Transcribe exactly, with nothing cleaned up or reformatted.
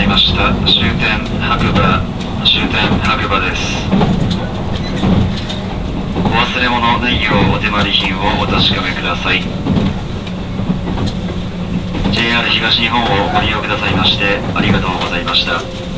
ざいました。終点白馬、終点白馬です。お忘れ物ないようお手回り品をお確かめください。 ジェイアール 東日本をご利用くださいましてありがとうございました。